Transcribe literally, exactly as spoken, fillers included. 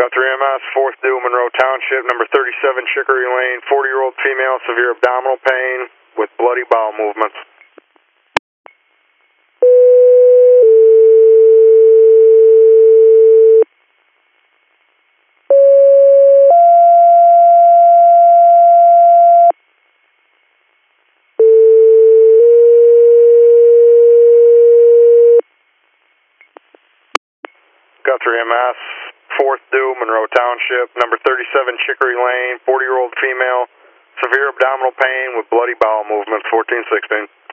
Guthrie M S, fourth due, Monroe Township, number thirty-seven Chicory Lane, forty-year-old female, severe abdominal pain with bloody bowel movements. Guthrie M S, fourth due, Monroe Township, number thirty-seven Chicory Lane, forty-year-old female, severe abdominal pain with bloody bowel movements, fourteen sixteen.